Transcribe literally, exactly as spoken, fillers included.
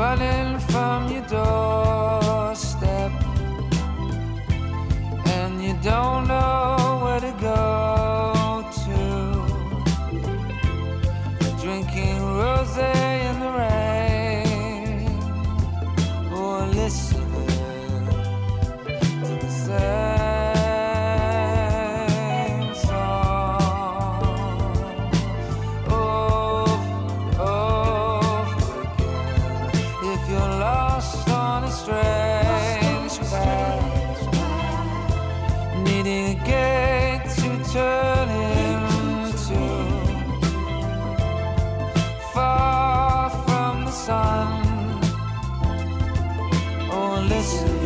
running from your doorstep, and you don't know where to go to, drinking rosé in the rain, or listening to the same song over and over again. If you're lost on a strange path, needing a gate to turn into, far from the sun, oh listen